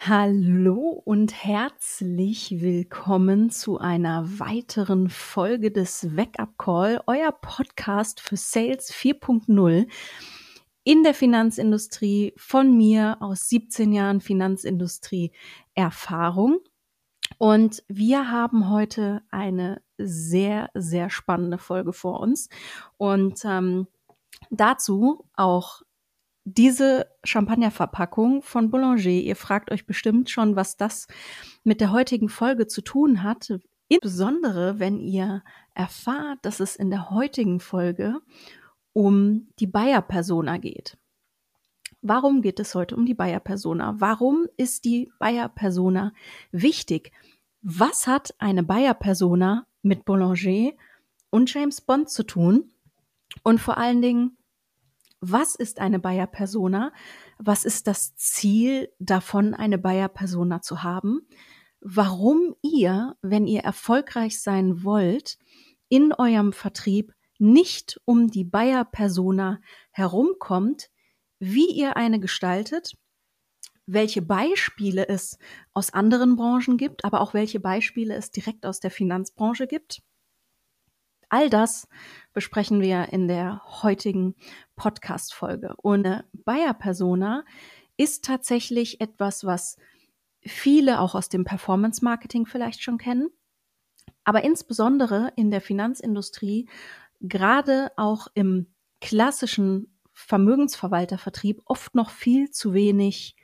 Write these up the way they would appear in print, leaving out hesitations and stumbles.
Hallo und herzlich willkommen zu einer weiteren Folge des Wake-up Call, euer Podcast für Sales 4.0 in der Finanzindustrie von mir aus 17 Jahren Finanzindustrie-Erfahrung. Und wir haben heute eine sehr, sehr spannende Folge vor uns und dazu auch diese Champagnerverpackung von Boulanger. Ihr fragt euch bestimmt schon, was das mit der heutigen Folge zu tun hat. Insbesondere, wenn ihr erfahrt, dass es in der heutigen Folge um die Buyer-Persona geht. Warum geht es heute um die Buyer-Persona? Warum ist die Buyer-Persona wichtig? Was hat eine Buyer-Persona mit Boulanger und James Bond zu tun? Und vor allen Dingen, was ist eine Buyer-Persona? Was ist das Ziel davon, eine Buyer-Persona zu haben? Warum ihr, wenn ihr erfolgreich sein wollt, in eurem Vertrieb nicht um die Buyer-Persona herumkommt, wie ihr eine gestaltet, welche Beispiele es aus anderen Branchen gibt, aber auch welche Beispiele es direkt aus der Finanzbranche gibt. All das besprechen wir in der heutigen Podcast-Folge. Und eine Buyer-Persona ist tatsächlich etwas, was viele auch aus dem Performance-Marketing vielleicht schon kennen, aber insbesondere in der Finanzindustrie, gerade auch im klassischen Vermögensverwaltervertrieb, oft noch viel zu wenig,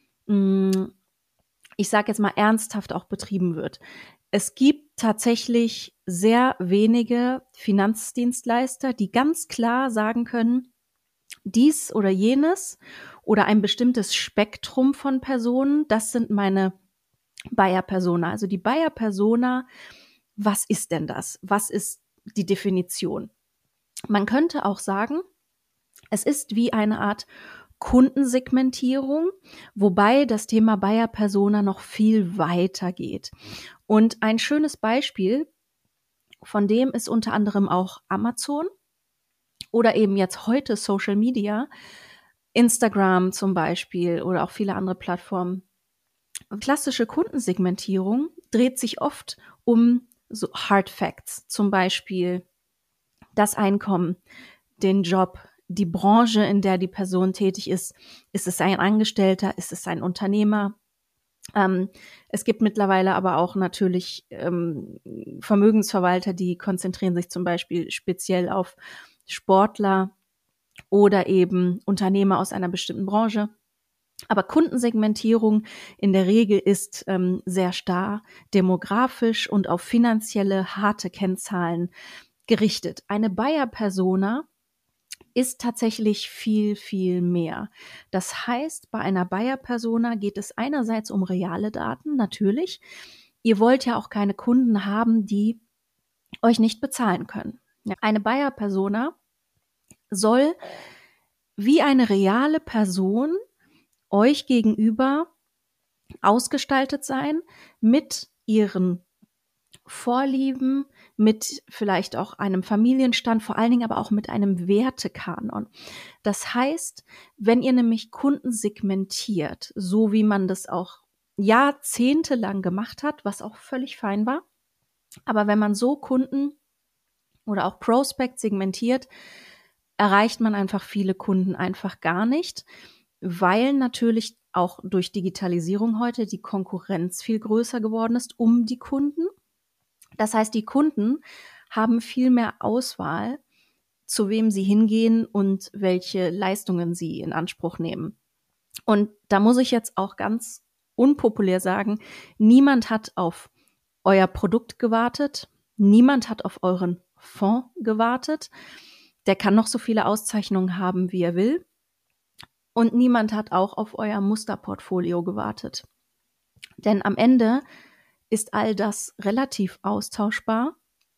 ich sage jetzt mal ernsthaft auch betrieben wird. Es gibt tatsächlich sehr wenige Finanzdienstleister, die ganz klar sagen können, dies oder jenes oder ein bestimmtes Spektrum von Personen, das sind meine Buyer-Persona. Also die Buyer-Persona, was ist denn das? Was ist die Definition? Man könnte auch sagen, es ist wie eine Art Kundensegmentierung, wobei das Thema Buyer-Persona noch viel weiter geht. Und ein schönes Beispiel von dem ist unter anderem auch Amazon oder eben jetzt heute Social Media, Instagram zum Beispiel oder auch viele andere Plattformen. Klassische Kundensegmentierung dreht sich oft um so Hard Facts, zum Beispiel das Einkommen, den Job, die Branche, in der die Person tätig ist. Ist es ein Angestellter? Ist es ein Unternehmer? Es gibt mittlerweile aber auch natürlich Vermögensverwalter, die konzentrieren sich zum Beispiel speziell auf Sportler oder eben Unternehmer aus einer bestimmten Branche. Aber Kundensegmentierung in der Regel ist sehr starr demografisch und auf finanzielle harte Kennzahlen gerichtet. Eine Buyer-Persona ist tatsächlich viel, viel mehr. Das heißt, bei einer Buyer-Persona geht es einerseits um reale Daten, natürlich. Ihr wollt ja auch keine Kunden haben, die euch nicht bezahlen können. Ja, eine Buyer-Persona soll wie eine reale Person euch gegenüber ausgestaltet sein mit ihren Vorlieben, mit vielleicht auch einem Familienstand, vor allen Dingen aber auch mit einem Wertekanon. Das heißt, wenn ihr nämlich Kunden segmentiert, so wie man das auch jahrzehntelang gemacht hat, was auch völlig fein war, aber wenn man so Kunden oder auch Prospect segmentiert, erreicht man einfach viele Kunden einfach gar nicht, weil natürlich auch durch Digitalisierung heute die Konkurrenz viel größer geworden ist um die Kunden. Das heißt, die Kunden haben viel mehr Auswahl, zu wem sie hingehen und welche Leistungen sie in Anspruch nehmen. Und da muss ich jetzt auch ganz unpopulär sagen, niemand hat auf euer Produkt gewartet, niemand hat auf euren Fonds gewartet. Der kann noch so viele Auszeichnungen haben, wie er will. Und niemand hat auch auf euer Musterportfolio gewartet. Denn am Ende ist all das relativ austauschbar.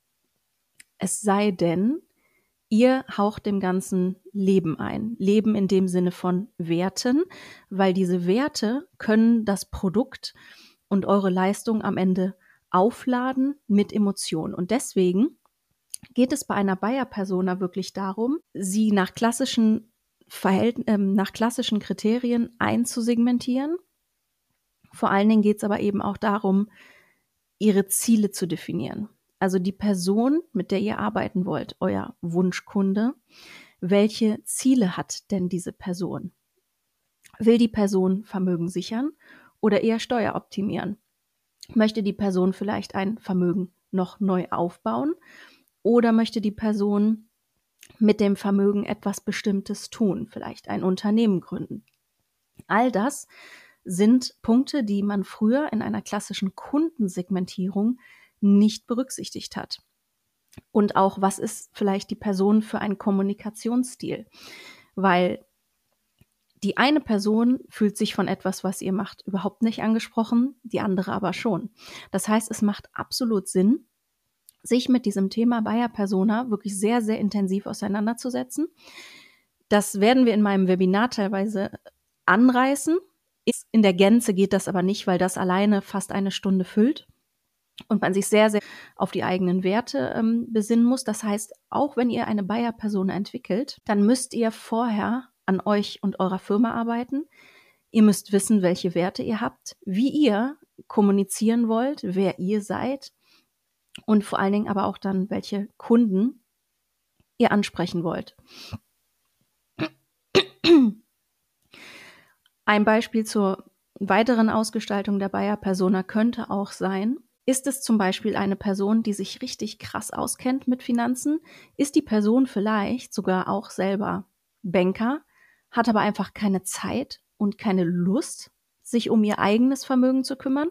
Es sei denn, ihr haucht dem ganzen Leben ein. Leben in dem Sinne von Werten, weil diese Werte können das Produkt und eure Leistung am Ende aufladen mit Emotionen. Und deswegen geht es bei einer Buyer-Persona wirklich darum, sie nach klassischen Kriterien einzusegmentieren, Vor allen Dingen geht es aber eben auch darum, ihre Ziele zu definieren. Also die Person, mit der ihr arbeiten wollt, euer Wunschkunde, welche Ziele hat denn diese Person? Will die Person Vermögen sichern oder eher Steuer optimieren? Möchte die Person vielleicht ein Vermögen noch neu aufbauen oder möchte die Person mit dem Vermögen etwas Bestimmtes tun, vielleicht ein Unternehmen gründen? All das sind Punkte, die man früher in einer klassischen Kundensegmentierung nicht berücksichtigt hat. Und auch, was ist vielleicht die Person für einen Kommunikationsstil? Weil die eine Person fühlt sich von etwas, was ihr macht, überhaupt nicht angesprochen, die andere aber schon. Das heißt, es macht absolut Sinn, sich mit diesem Thema Buyer Persona wirklich sehr, sehr intensiv auseinanderzusetzen. Das werden wir in meinem Webinar teilweise anreißen. In der Gänze geht das aber nicht, weil das alleine fast eine Stunde füllt und man sich sehr, sehr auf die eigenen Werte besinnen muss. Das heißt, auch wenn ihr eine Buyer-Persona entwickelt, dann müsst ihr vorher an euch und eurer Firma arbeiten. Ihr müsst wissen, welche Werte ihr habt, wie ihr kommunizieren wollt, wer ihr seid und vor allen Dingen aber auch dann, welche Kunden ihr ansprechen wollt. Ein Beispiel zur weiteren Ausgestaltung der Buyer-Persona könnte auch sein, ist es zum Beispiel eine Person, die sich richtig krass auskennt mit Finanzen? Ist die Person vielleicht sogar auch selber Banker, hat aber einfach keine Zeit und keine Lust, sich um ihr eigenes Vermögen zu kümmern?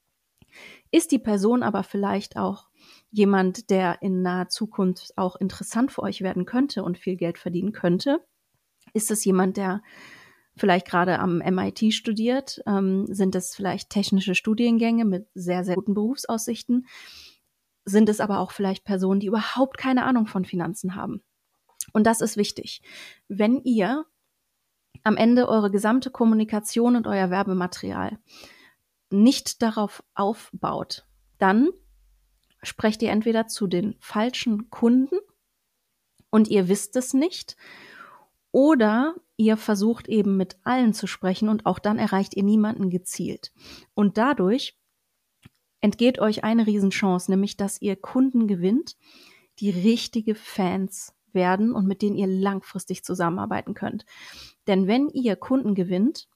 Ist die Person aber vielleicht auch jemand, der in naher Zukunft auch interessant für euch werden könnte und viel Geld verdienen könnte? Ist es jemand, der vielleicht gerade am MIT studiert? Sind es vielleicht technische Studiengänge mit sehr, sehr guten Berufsaussichten? Sind es aber auch vielleicht Personen, die überhaupt keine Ahnung von Finanzen haben? Und das ist wichtig. Wenn ihr am Ende eure gesamte Kommunikation und euer Werbematerial nicht darauf aufbaut, dann sprecht ihr entweder zu den falschen Kunden und ihr wisst es nicht, oder ihr versucht eben mit allen zu sprechen und auch dann erreicht ihr niemanden gezielt. Und dadurch entgeht euch eine Riesenchance, nämlich dass ihr Kunden gewinnt, die richtige Fans werden und mit denen ihr langfristig zusammenarbeiten könnt. Denn wenn ihr Kunden gewinnt,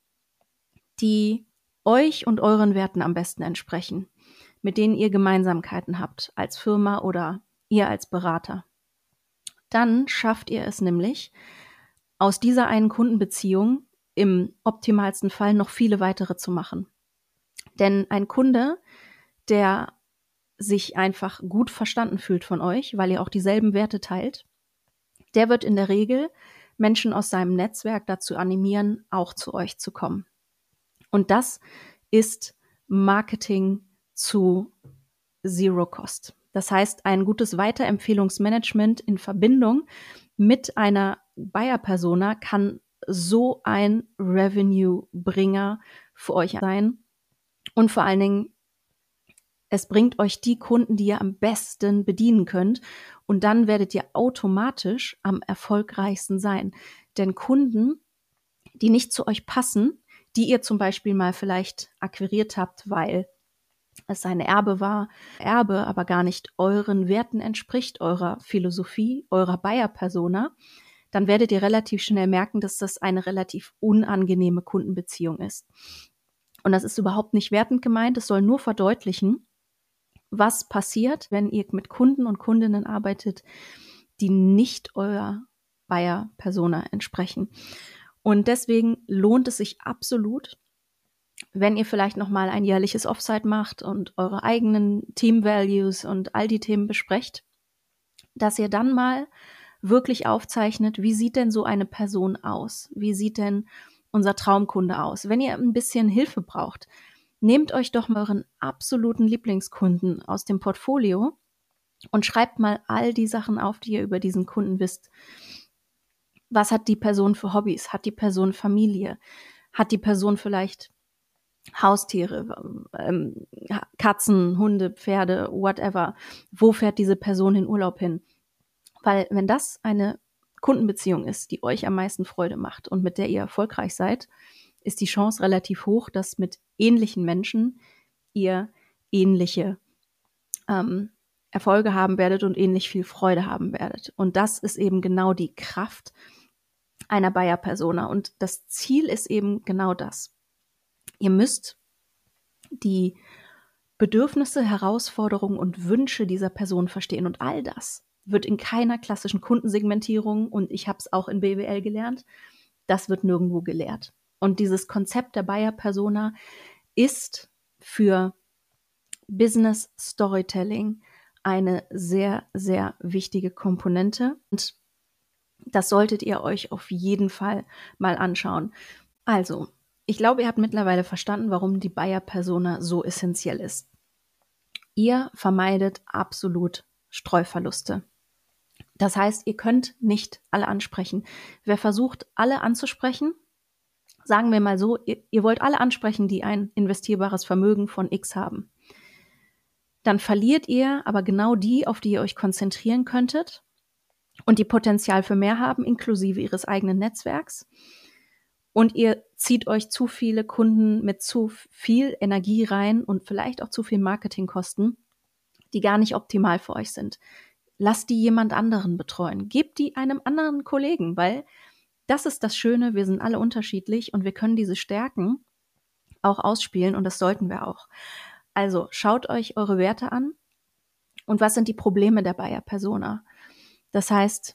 die euch und euren Werten am besten entsprechen, mit denen ihr Gemeinsamkeiten habt als Firma oder ihr als Berater, dann schafft ihr es nämlich, aus dieser einen Kundenbeziehung im optimalsten Fall noch viele weitere zu machen. Denn ein Kunde, der sich einfach gut verstanden fühlt von euch, weil ihr auch dieselben Werte teilt, der wird in der Regel Menschen aus seinem Netzwerk dazu animieren, auch zu euch zu kommen. Und das ist Marketing zu Zero Cost. Das heißt, ein gutes Weiterempfehlungsmanagement in Verbindung mit einer Buyer-Persona kann so ein Revenue-Bringer für euch sein. Und vor allen Dingen, es bringt euch die Kunden, die ihr am besten bedienen könnt. Und dann werdet ihr automatisch am erfolgreichsten sein. Denn Kunden, die nicht zu euch passen, die ihr zum Beispiel mal vielleicht akquiriert habt, weil es ein Erbe war, aber gar nicht euren Werten entspricht, eurer Philosophie, eurer Buyer-Persona, dann werdet ihr relativ schnell merken, dass das eine relativ unangenehme Kundenbeziehung ist. Und das ist überhaupt nicht wertend gemeint, es soll nur verdeutlichen, was passiert, wenn ihr mit Kunden und Kundinnen arbeitet, die nicht eurer Buyer-Persona entsprechen. Und deswegen lohnt es sich absolut, wenn ihr vielleicht nochmal ein jährliches Offsite macht und eure eigenen Team-Values und all die Themen besprecht, dass ihr dann mal wirklich aufzeichnet, wie sieht denn so eine Person aus? Wie sieht denn unser Traumkunde aus? Wenn ihr ein bisschen Hilfe braucht, nehmt euch doch mal euren absoluten Lieblingskunden aus dem Portfolio und schreibt mal all die Sachen auf, die ihr über diesen Kunden wisst. Was hat die Person für Hobbys? Hat die Person Familie? Hat die Person vielleicht Haustiere, Katzen, Hunde, Pferde, whatever? Wo fährt diese Person in Urlaub hin? Weil wenn das eine Kundenbeziehung ist, die euch am meisten Freude macht und mit der ihr erfolgreich seid, ist die Chance relativ hoch, dass mit ähnlichen Menschen ihr ähnliche Erfolge haben werdet und ähnlich viel Freude haben werdet. Und das ist eben genau die Kraft einer Buyer-Persona. Und das Ziel ist eben genau das. Ihr müsst die Bedürfnisse, Herausforderungen und Wünsche dieser Person verstehen. Und all das wird in keiner klassischen Kundensegmentierung, und ich habe es auch in BWL gelernt, das wird nirgendwo gelehrt. Und dieses Konzept der Buyer-Persona ist für Business Storytelling eine sehr, sehr wichtige Komponente. Und das solltet ihr euch auf jeden Fall mal anschauen. Also, ich glaube, ihr habt mittlerweile verstanden, warum die Buyer-Persona so essentiell ist. Ihr vermeidet absolut Streuverluste. Das heißt, ihr könnt nicht alle ansprechen. Wer versucht, alle anzusprechen, sagen wir mal so, ihr wollt alle ansprechen, die ein investierbares Vermögen von X haben. Dann verliert ihr aber genau die, auf die ihr euch konzentrieren könntet und die Potenzial für mehr haben, inklusive ihres eigenen Netzwerks. Und ihr zieht euch zu viele Kunden mit zu viel Energie rein und vielleicht auch zu viel Marketingkosten, die gar nicht optimal für euch sind. Lasst die jemand anderen betreuen. Gebt die einem anderen Kollegen, weil das ist das Schöne, wir sind alle unterschiedlich und wir können diese Stärken auch ausspielen und das sollten wir auch. Also schaut euch eure Werte an und was sind die Probleme der Buyer-Persona? Das heißt,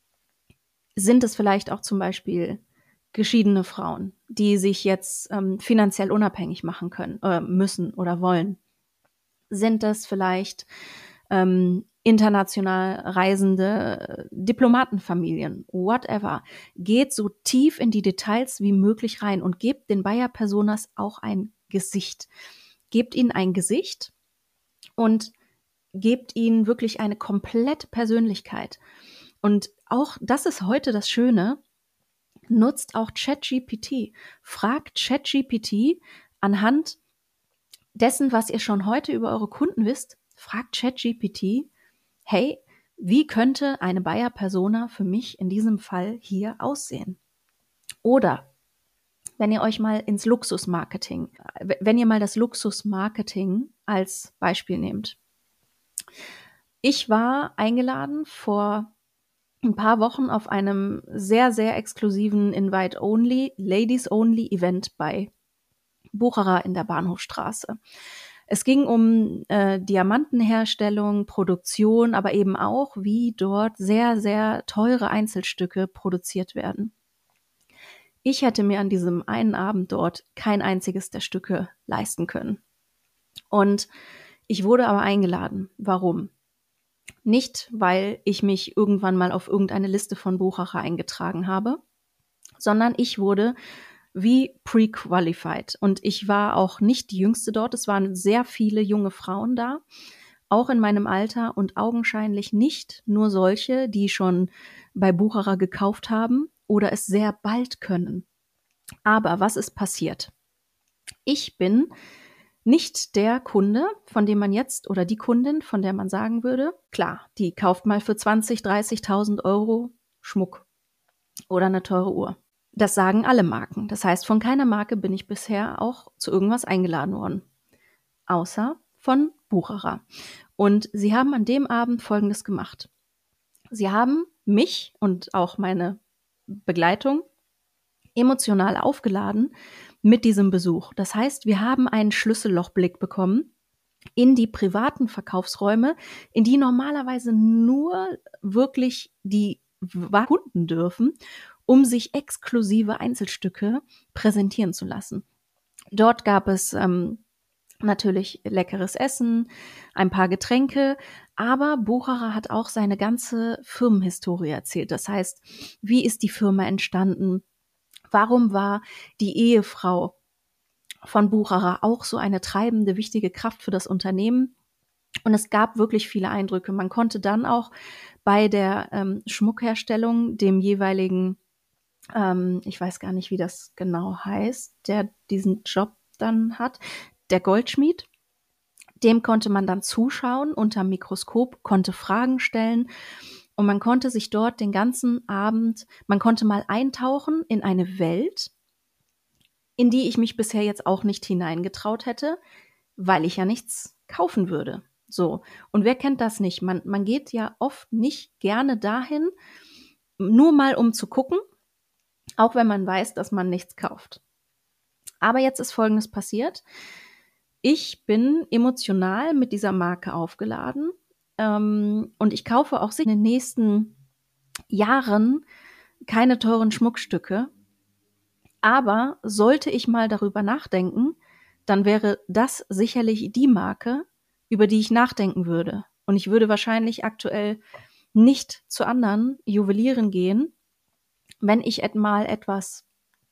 sind es vielleicht auch zum Beispiel geschiedene Frauen, die sich jetzt finanziell unabhängig machen können, müssen oder wollen? Sind es vielleicht international reisende Diplomatenfamilien, whatever? Geht so tief in die Details wie möglich rein und gebt den Buyer-Personas auch ein Gesicht. Gebt ihnen ein Gesicht und gebt ihnen wirklich eine komplette Persönlichkeit. Und auch das ist heute das Schöne, nutzt auch ChatGPT. Fragt ChatGPT anhand dessen, was ihr schon heute über eure Kunden wisst, fragt ChatGPT, hey, wie könnte eine Buyer-Persona für mich in diesem Fall hier aussehen? Oder wenn ihr euch mal ins Luxusmarketing, wenn ihr mal das Luxusmarketing als Beispiel nehmt. Ich war eingeladen vor ein paar Wochen auf einem sehr, sehr exklusiven Invite-Only, Ladies-Only-Event bei Bucherer in der Bahnhofstraße. Es ging um Diamantenherstellung, Produktion, aber eben auch, wie dort sehr, sehr teure Einzelstücke produziert werden. Ich hätte mir an diesem einen Abend dort kein einziges der Stücke leisten können. Und ich wurde aber eingeladen. Warum? Nicht, weil ich mich irgendwann mal auf irgendeine Liste von Bucherer eingetragen habe, sondern ich wurde wie pre-qualified. Und ich war auch nicht die Jüngste dort. Es waren sehr viele junge Frauen da, auch in meinem Alter und augenscheinlich nicht nur solche, die schon bei Bucherer gekauft haben oder es sehr bald können. Aber was ist passiert? Ich bin nicht der Kunde, von dem man jetzt, oder die Kundin, von der man sagen würde, klar, die kauft mal für 20.000, 30.000 Euro Schmuck oder eine teure Uhr. Das sagen alle Marken. Das heißt, von keiner Marke bin ich bisher auch zu irgendwas eingeladen worden. Außer von Bucherer. Und sie haben an dem Abend Folgendes gemacht. Sie haben mich und auch meine Begleitung emotional aufgeladen mit diesem Besuch. Das heißt, wir haben einen Schlüssellochblick bekommen in die privaten Verkaufsräume, in die normalerweise nur wirklich die Kunden dürfen, um sich exklusive Einzelstücke präsentieren zu lassen. Dort gab es natürlich leckeres Essen, ein paar Getränke, aber Bucherer hat auch seine ganze Firmenhistorie erzählt. Das heißt, wie ist die Firma entstanden? Warum war die Ehefrau von Bucherer auch so eine treibende, wichtige Kraft für das Unternehmen? Und es gab wirklich viele Eindrücke. Man konnte dann auch bei der Schmuckherstellung dem jeweiligen, ich weiß gar nicht, wie das genau heißt, der diesen Job dann hat, der Goldschmied, dem konnte man dann zuschauen unterm Mikroskop, konnte Fragen stellen und man konnte sich dort den ganzen Abend, man konnte mal eintauchen in eine Welt, in die ich mich bisher jetzt auch nicht hineingetraut hätte, weil ich ja nichts kaufen würde. So. Und wer kennt das nicht? Man geht ja oft nicht gerne dahin, nur mal um zu gucken, auch wenn man weiß, dass man nichts kauft. Aber jetzt ist Folgendes passiert. Ich bin emotional mit dieser Marke aufgeladen, und ich kaufe auch in den nächsten Jahren keine teuren Schmuckstücke. Aber sollte ich mal darüber nachdenken, dann wäre das sicherlich die Marke, über die ich nachdenken würde. Und ich würde wahrscheinlich aktuell nicht zu anderen Juwelieren gehen, wenn ich mal etwas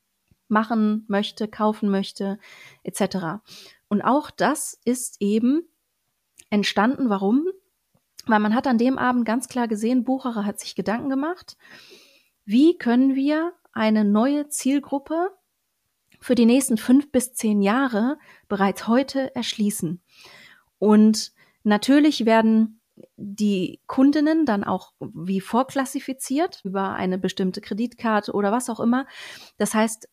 machen möchte, kaufen möchte, etc. Und auch das ist eben entstanden. Warum? Weil man hat an dem Abend ganz klar gesehen, Bucherer hat sich Gedanken gemacht, wie können wir eine neue Zielgruppe für die nächsten 5 bis 10 Jahre bereits heute erschließen. Und natürlich werden die Kundinnen dann auch wie vorklassifiziert über eine bestimmte Kreditkarte oder was auch immer. Das heißt,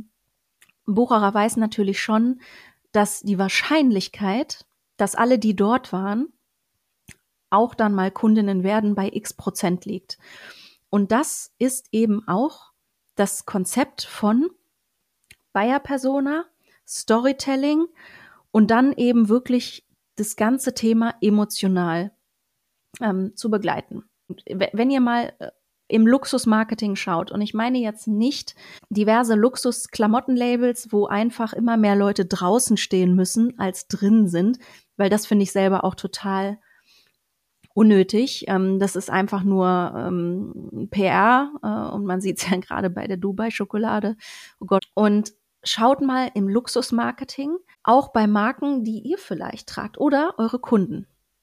Bucherer weiß natürlich schon, dass die Wahrscheinlichkeit, dass alle, die dort waren, auch dann mal Kundinnen werden, bei x% liegt. Und das ist eben auch das Konzept von Buyer Persona, Storytelling und dann eben wirklich das ganze Thema emotional zu begleiten. Wenn ihr mal im Luxusmarketing schaut, und ich meine jetzt nicht diverse Luxus-Klamottenlabels, wo einfach immer mehr Leute draußen stehen müssen, als drin sind, weil das finde ich selber auch total unnötig. Das ist einfach nur PR und man sieht es ja gerade bei der Dubai-Schokolade. Oh Gott. Und schaut mal im Luxusmarketing, auch bei Marken, die ihr vielleicht tragt oder eure Kunden.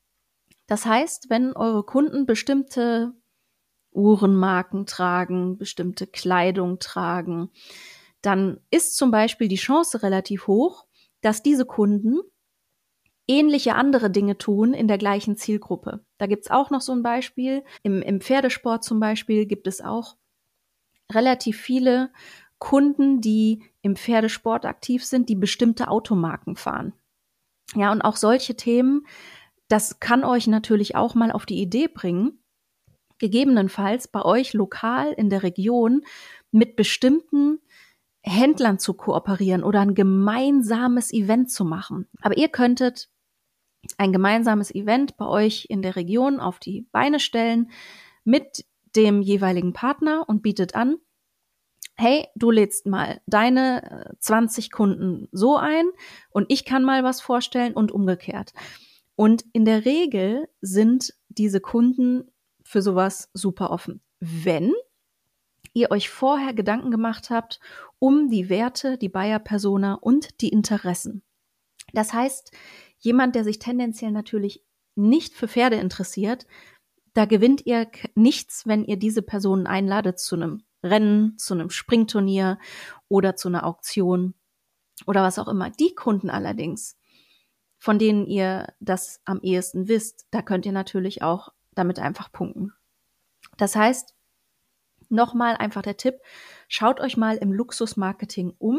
Das heißt, wenn eure Kunden bestimmte Uhrenmarken tragen, bestimmte Kleidung tragen, dann ist zum Beispiel die Chance relativ hoch, dass diese Kunden ähnliche andere Dinge tun in der gleichen Zielgruppe. Da gibt's auch noch so ein Beispiel. Im Pferdesport zum Beispiel gibt es auch relativ viele Kunden, die im Pferdesport aktiv sind, die bestimmte Automarken fahren. Ja, und auch solche Themen, das kann euch natürlich auch mal auf die Idee bringen, gegebenenfalls bei euch lokal in der Region mit bestimmten Händlern zu kooperieren oder ein gemeinsames Event zu machen. Aber ihr könntet ein gemeinsames Event bei euch in der Region auf die Beine stellen mit dem jeweiligen Partner und bietet an, hey, du lädst mal deine 20 Kunden so ein und ich kann mal was vorstellen und umgekehrt. Und in der Regel sind diese Kunden für sowas super offen, wenn ihr euch vorher Gedanken gemacht habt um die Werte, die Buyer-Persona und die Interessen. Das heißt, jemand, der sich tendenziell natürlich nicht für Pferde interessiert, da gewinnt ihr nichts, wenn ihr diese Personen einladet zu einem Rennen, zu einem Springturnier oder zu einer Auktion oder was auch immer. Die Kunden allerdings, von denen ihr das am ehesten wisst, da könnt ihr natürlich auch damit einfach punkten. Das heißt, nochmal einfach der Tipp, schaut euch mal im Luxusmarketing um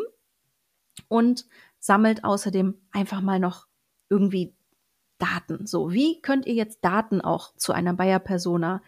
und sammelt außerdem einfach mal noch irgendwie Daten. So, wie könnt ihr jetzt Daten auch zu einer Buyer-Persona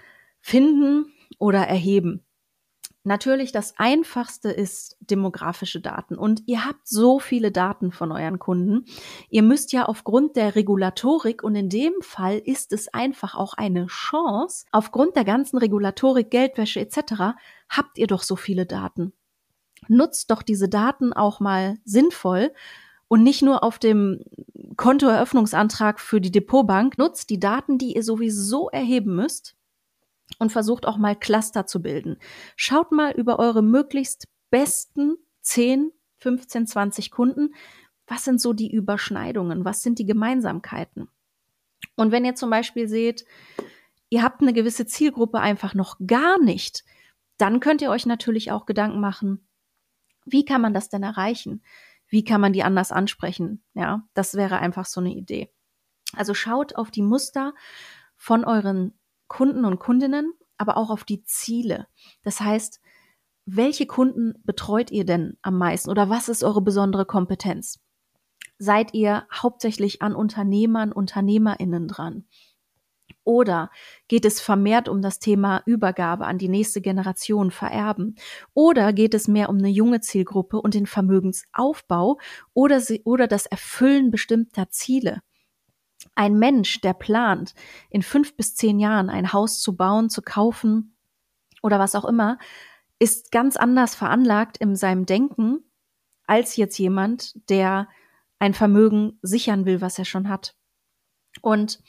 finden oder erheben? Natürlich, das Einfachste ist demografische Daten. Und ihr habt so viele Daten von euren Kunden. Ihr müsst ja aufgrund der Regulatorik, und in dem Fall ist es einfach auch eine Chance, aufgrund der ganzen Regulatorik, Geldwäsche etc., habt ihr doch so viele Daten. Nutzt doch diese Daten auch mal sinnvoll und nicht nur auf dem Kontoeröffnungsantrag für die Depotbank. Nutzt die Daten, die ihr sowieso erheben müsst, und versucht auch mal Cluster zu bilden. Schaut mal über eure möglichst besten 10, 15, 20 Kunden. Was sind so die Überschneidungen? Was sind die Gemeinsamkeiten? Und wenn ihr zum Beispiel seht, ihr habt eine gewisse Zielgruppe einfach noch gar nicht, dann könnt ihr euch natürlich auch Gedanken machen, wie kann man das denn erreichen? Wie kann man die anders ansprechen? Ja, das wäre einfach so eine Idee. Also schaut auf die Muster von euren Kunden und Kundinnen, aber auch auf die Ziele. Das heißt, welche Kunden betreut ihr denn am meisten oder was ist eure besondere Kompetenz? Seid ihr hauptsächlich an Unternehmern, UnternehmerInnen dran? Oder geht es vermehrt um das Thema Übergabe an die nächste Generation, Vererben? Oder geht es mehr um eine junge Zielgruppe und den Vermögensaufbau oder das Erfüllen bestimmter Ziele? Ein Mensch, der plant, in 5 bis 10 Jahren ein Haus zu bauen, zu kaufen oder was auch immer, ist ganz anders veranlagt in seinem Denken als jetzt jemand, der ein Vermögen sichern will, was er schon hat. Und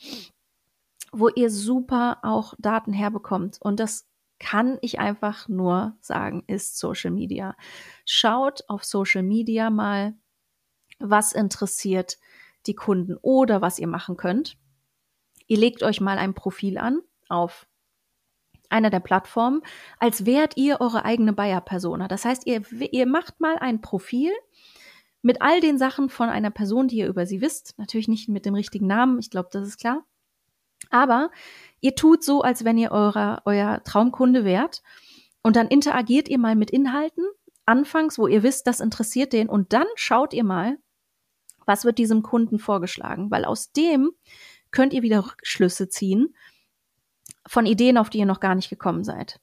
wo ihr super auch Daten herbekommt. Und das kann ich einfach nur sagen, ist Social Media. Schaut auf Social Media mal, was interessiert die Kunden oder was ihr machen könnt. Ihr legt euch mal ein Profil an auf einer der Plattformen, als wärt ihr eure eigene Buyer-Persona. Das heißt, ihr macht mal ein Profil mit all den Sachen von einer Person, die ihr über sie wisst. Natürlich nicht mit dem richtigen Namen, ich glaube, das ist klar. Aber ihr tut so, als wenn ihr euer Traumkunde wärt und dann interagiert ihr mal mit Inhalten, anfangs, wo ihr wisst, das interessiert den und dann schaut ihr mal, was wird diesem Kunden vorgeschlagen, weil aus dem könnt ihr wieder Rückschlüsse ziehen von Ideen, auf die ihr noch gar nicht gekommen seid.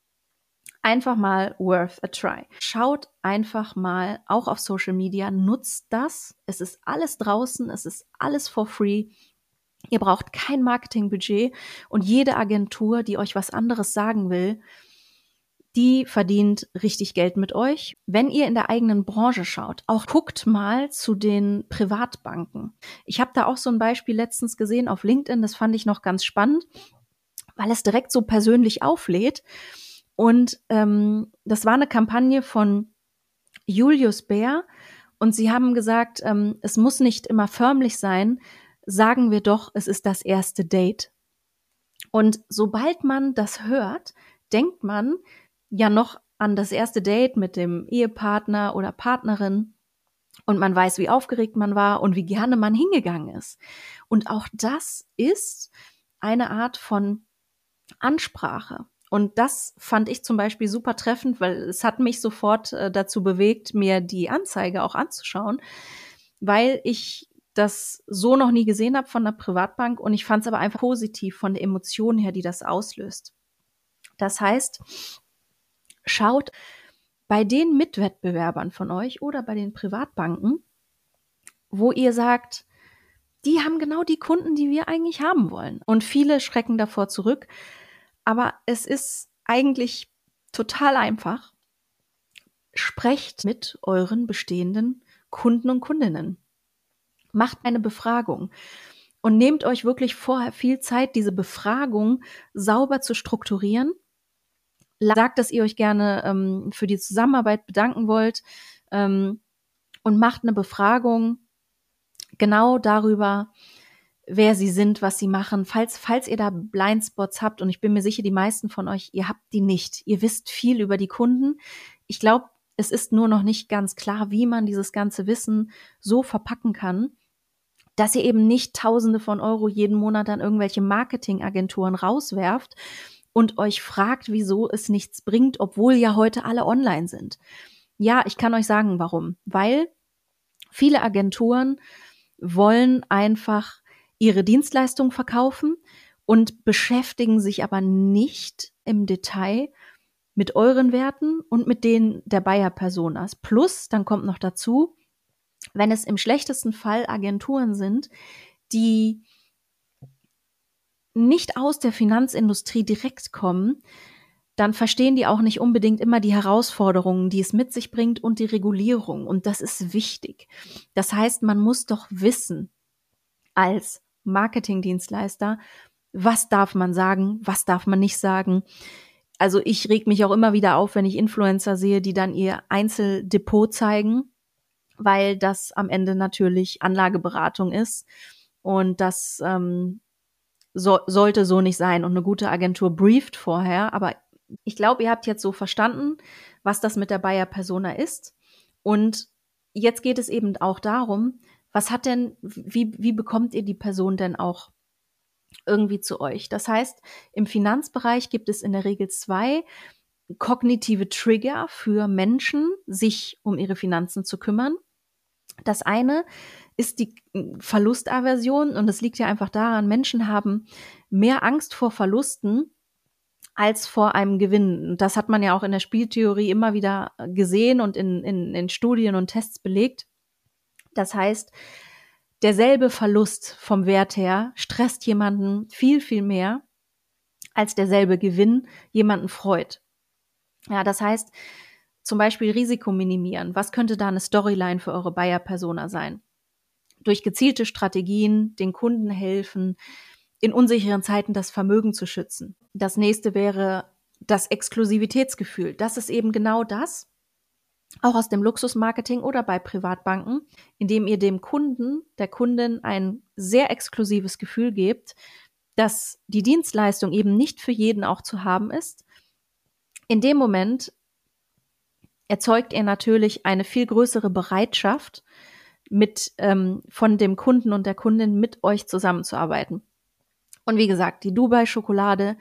Einfach mal worth a try. Schaut einfach mal auch auf Social Media, nutzt das. Es ist alles draußen, es ist alles for free. Ihr braucht kein Marketingbudget und jede Agentur, die euch was anderes sagen will, die verdient richtig Geld mit euch. Wenn ihr in der eigenen Branche schaut, auch guckt mal zu den Privatbanken. Ich habe da auch so ein Beispiel letztens gesehen auf LinkedIn, das fand ich noch ganz spannend, weil es direkt so persönlich auflädt. Und das war eine Kampagne von Julius Baer und sie haben gesagt, es muss nicht immer förmlich sein, sagen wir doch, es ist das erste Date. Und sobald man das hört, denkt man ja noch an das erste Date mit dem Ehepartner oder Partnerin und man weiß, wie aufgeregt man war und wie gerne man hingegangen ist. Und auch das ist eine Art von Ansprache. Und das fand ich zum Beispiel super treffend, weil es hat mich sofort dazu bewegt, mir die Anzeige auch anzuschauen, weil ich das so noch nie gesehen habe von einer Privatbank und ich fand es aber einfach positiv von der Emotion her, die das auslöst. Das heißt, schaut bei den Mitwettbewerbern von euch oder bei den Privatbanken, wo ihr sagt, die haben genau die Kunden, die wir eigentlich haben wollen. Und viele schrecken davor zurück. Aber es ist eigentlich total einfach. Sprecht mit euren bestehenden Kunden und Kundinnen. Macht eine Befragung und nehmt euch wirklich vorher viel Zeit, diese Befragung sauber zu strukturieren. Sagt, dass ihr euch gerne für die Zusammenarbeit bedanken wollt und macht eine Befragung genau darüber, wer sie sind, was sie machen. Falls ihr da Blindspots habt, und ich bin mir sicher, die meisten von euch, ihr habt die nicht. Ihr wisst viel über die Kunden. Ich glaube, es ist nur noch nicht ganz klar, wie man dieses ganze Wissen so verpacken kann, dass ihr eben nicht Tausende von Euro jeden Monat an irgendwelche Marketingagenturen rauswerft und euch fragt, wieso es nichts bringt, obwohl ja heute alle online sind. Ja, ich kann euch sagen, warum. Weil viele Agenturen wollen einfach ihre Dienstleistung verkaufen und beschäftigen sich aber nicht im Detail mit euren Werten und mit denen der Buyer-Personas. Plus, dann kommt noch dazu, wenn es im schlechtesten Fall Agenturen sind, die nicht aus der Finanzindustrie direkt kommen, dann verstehen die auch nicht unbedingt immer die Herausforderungen, die es mit sich bringt und die Regulierung. Und das ist wichtig. Das heißt, man muss doch wissen als Marketingdienstleister, was darf man sagen, was darf man nicht sagen. Also ich reg mich auch immer wieder auf, wenn ich Influencer sehe, die dann ihr Einzeldepot zeigen, weil das am Ende natürlich Anlageberatung ist und das sollte so nicht sein. Und eine gute Agentur brieft vorher, aber ich glaube, ihr habt jetzt so verstanden, was das mit der Buyer-Persona ist. Und jetzt geht es eben auch darum, wie bekommt ihr die Person denn auch irgendwie zu euch? Das heißt, im Finanzbereich gibt es in der Regel 2 kognitive Trigger für Menschen, sich um ihre Finanzen zu kümmern. Das eine ist die Verlustaversion und das liegt ja einfach daran, Menschen haben mehr Angst vor Verlusten als vor einem Gewinn. Das hat man ja auch in der Spieltheorie immer wieder gesehen und in Studien und Tests belegt. Das heißt, derselbe Verlust vom Wert her stresst jemanden viel, viel mehr, als derselbe Gewinn jemanden freut. Ja, das heißt, zum Beispiel Risiko minimieren. Was könnte da eine Storyline für eure Buyer-Persona sein? Durch gezielte Strategien den Kunden helfen, in unsicheren Zeiten das Vermögen zu schützen. Das nächste wäre das Exklusivitätsgefühl. Das ist eben genau das, auch aus dem Luxusmarketing oder bei Privatbanken, indem ihr dem Kunden, der Kundin ein sehr exklusives Gefühl gebt, dass die Dienstleistung eben nicht für jeden auch zu haben ist. In dem Moment erzeugt ihr natürlich eine viel größere Bereitschaft, von dem Kunden und der Kundin mit euch zusammenzuarbeiten. Und wie gesagt, die Dubai-Schokolade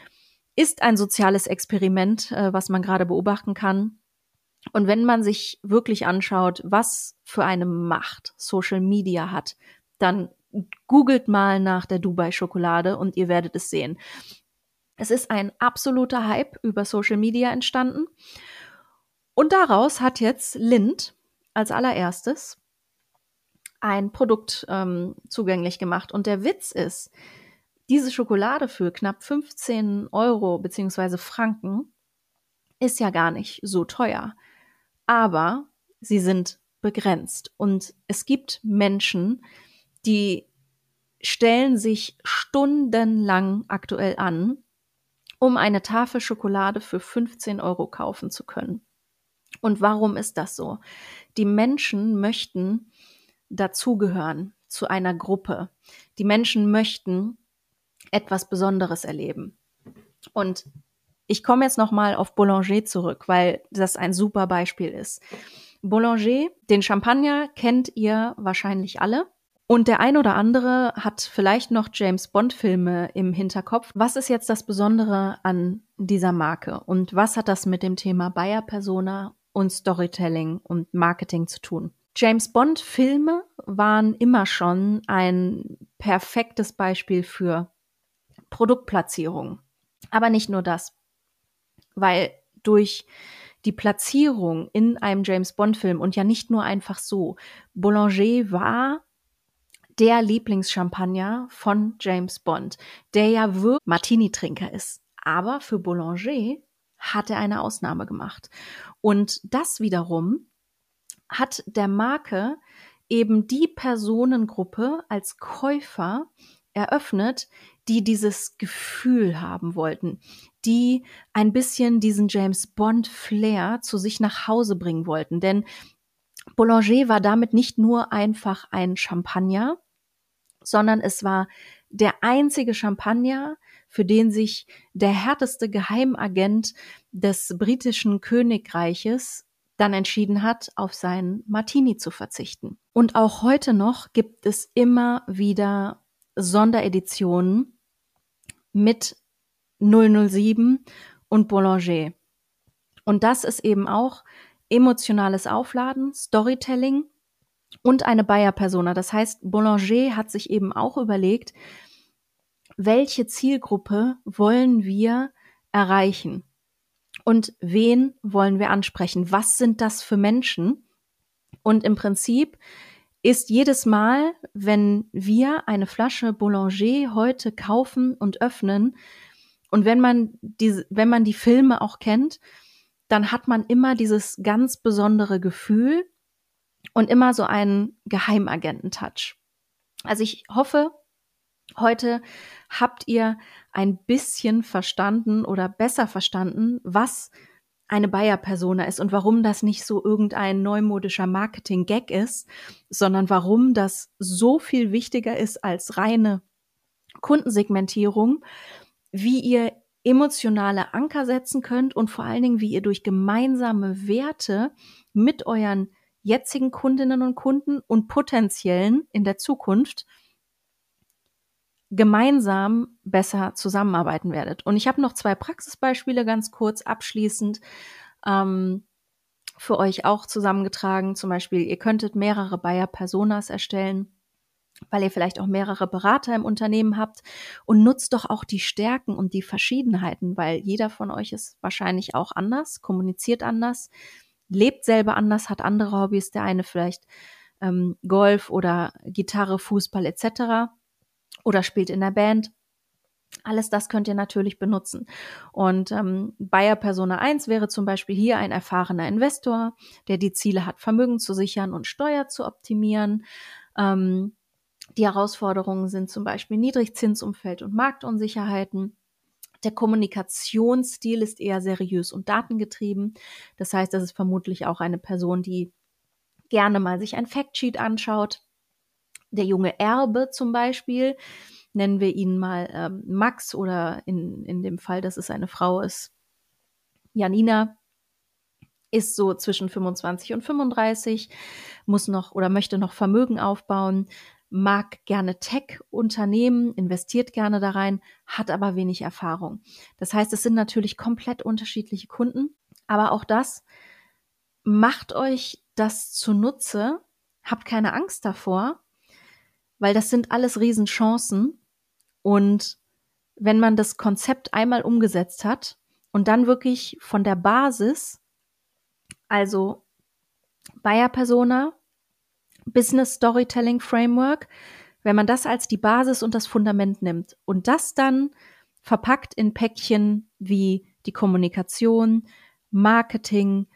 ist ein soziales Experiment, was man gerade beobachten kann. Und wenn man sich wirklich anschaut, was für eine Macht Social Media hat, dann googelt mal nach der Dubai-Schokolade und ihr werdet es sehen. Es ist ein absoluter Hype über Social Media entstanden. Und daraus hat jetzt Lindt als allererstes ein Produkt zugänglich gemacht. Und der Witz ist, diese Schokolade für knapp 15 Euro bzw. Franken ist ja gar nicht so teuer. Aber sie sind begrenzt. Und es gibt Menschen, die stellen sich stundenlang aktuell an, um eine Tafel Schokolade für 15 Euro kaufen zu können. Und warum ist das so? Die Menschen möchten dazugehören zu einer Gruppe. Die Menschen möchten etwas Besonderes erleben. Und ich komme jetzt nochmal auf Boulanger zurück, weil das ein super Beispiel ist. Boulanger, den Champagner kennt ihr wahrscheinlich alle. Und der ein oder andere hat vielleicht noch James-Bond-Filme im Hinterkopf. Was ist jetzt das Besondere an dieser Marke? Und was hat das mit dem Thema Buyer-Persona und Storytelling und Marketing zu tun? James-Bond-Filme waren immer schon ein perfektes Beispiel für Produktplatzierung. Aber nicht nur das, weil durch die Platzierung in einem James-Bond-Film und ja nicht nur einfach so, Boulanger war der Lieblingschampagner von James Bond, der ja wirklich Martini-Trinker ist. Aber für Boulanger hat er eine Ausnahme gemacht. Und das wiederum hat der Marke eben die Personengruppe als Käufer eröffnet, die dieses Gefühl haben wollten, die ein bisschen diesen James-Bond-Flair zu sich nach Hause bringen wollten. Denn Boulanger war damit nicht nur einfach ein Champagner, sondern es war der einzige Champagner, für den sich der härteste Geheimagent des britischen Königreiches dann entschieden hat, auf seinen Martini zu verzichten. Und auch heute noch gibt es immer wieder Sondereditionen mit 007 und Boulanger. Und das ist eben auch emotionales Aufladen, Storytelling und eine Buyer-Persona. Das heißt, Boulanger hat sich eben auch überlegt, welche Zielgruppe wollen wir erreichen und wen wollen wir ansprechen? Was sind das für Menschen? Und im Prinzip ist jedes Mal, wenn wir eine Flasche Boulanger heute kaufen und öffnen und wenn man die Filme auch kennt, dann hat man immer dieses ganz besondere Gefühl und immer so einen Geheimagenten-Touch. Also ich hoffe, heute habt ihr ein bisschen verstanden oder besser verstanden, was eine Buyer-Persona ist und warum das nicht so irgendein neumodischer Marketing-Gag ist, sondern warum das so viel wichtiger ist als reine Kundensegmentierung, wie ihr emotionale Anker setzen könnt und vor allen Dingen, wie ihr durch gemeinsame Werte mit euren jetzigen Kundinnen und Kunden und potenziellen in der Zukunft gemeinsam besser zusammenarbeiten werdet. Und ich habe noch 2 Praxisbeispiele ganz kurz abschließend für euch auch zusammengetragen. Zum Beispiel, ihr könntet mehrere Buyer-Personas erstellen, weil ihr vielleicht auch mehrere Berater im Unternehmen habt, und nutzt doch auch die Stärken und die Verschiedenheiten, weil jeder von euch ist wahrscheinlich auch anders, kommuniziert anders, lebt selber anders, hat andere Hobbys, der eine vielleicht Golf oder Gitarre, Fußball etc. oder spielt in der Band. Alles das könnt ihr natürlich benutzen. Und Buyer Persona 1 wäre zum Beispiel hier ein erfahrener Investor, der die Ziele hat, Vermögen zu sichern und Steuer zu optimieren. Die Herausforderungen sind zum Beispiel Niedrigzinsumfeld und Marktunsicherheiten. Der Kommunikationsstil ist eher seriös und datengetrieben. Das heißt, das ist vermutlich auch eine Person, die gerne mal sich ein Factsheet anschaut. Der junge Erbe zum Beispiel, nennen wir ihn mal Max, oder in dem Fall, dass es eine Frau ist, Janina, ist so zwischen 25 und 35, muss noch oder möchte noch Vermögen aufbauen, mag gerne Tech-Unternehmen, investiert gerne da rein, hat aber wenig Erfahrung. Das heißt, es sind natürlich komplett unterschiedliche Kunden, aber auch das, macht euch das zunutze, habt keine Angst davor, weil das sind alles Riesenchancen. Und wenn man das Konzept einmal umgesetzt hat und dann wirklich von der Basis, also Buyer Persona, Business Storytelling Framework, wenn man das als die Basis und das Fundament nimmt und das dann verpackt in Päckchen wie die Kommunikation, Marketing,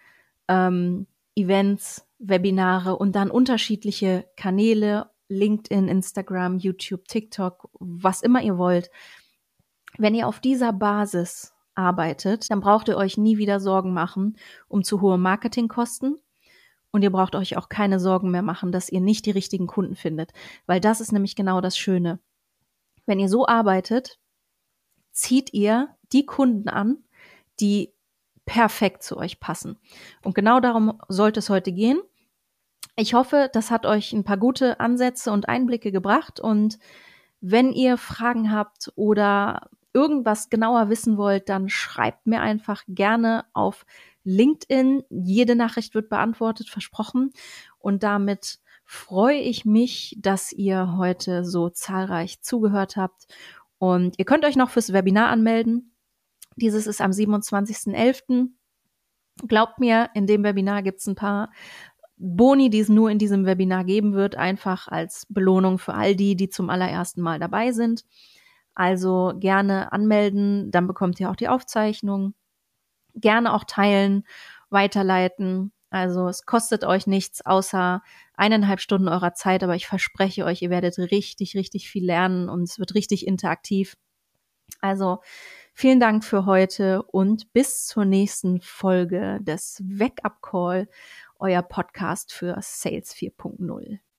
Events, Webinare und dann unterschiedliche Kanäle, LinkedIn, Instagram, YouTube, TikTok, was immer ihr wollt. Wenn ihr auf dieser Basis arbeitet, dann braucht ihr euch nie wieder Sorgen machen um zu hohe Marketingkosten. Und ihr braucht euch auch keine Sorgen mehr machen, dass ihr nicht die richtigen Kunden findet. Weil das ist nämlich genau das Schöne. Wenn ihr so arbeitet, zieht ihr die Kunden an, die perfekt zu euch passen. Und genau darum sollte es heute gehen. Ich hoffe, das hat euch ein paar gute Ansätze und Einblicke gebracht. Und wenn ihr Fragen habt oder irgendwas genauer wissen wollt, dann schreibt mir einfach gerne auf LinkedIn. Jede Nachricht wird beantwortet, versprochen. Und damit freue ich mich, dass ihr heute so zahlreich zugehört habt. Und ihr könnt euch noch fürs Webinar anmelden. Dieses ist am 27.11. Glaubt mir, in dem Webinar gibt es ein paar Boni, die es nur in diesem Webinar geben wird, einfach als Belohnung für all die, die zum allerersten Mal dabei sind. Also gerne anmelden, dann bekommt ihr auch die Aufzeichnung. Gerne auch teilen, weiterleiten. Also es kostet euch nichts, außer 1,5 Stunden eurer Zeit, aber ich verspreche euch, ihr werdet richtig, richtig viel lernen und es wird richtig interaktiv. Also vielen Dank für heute und bis zur nächsten Folge des Wake-up Call, euer Podcast für Sales 4.0.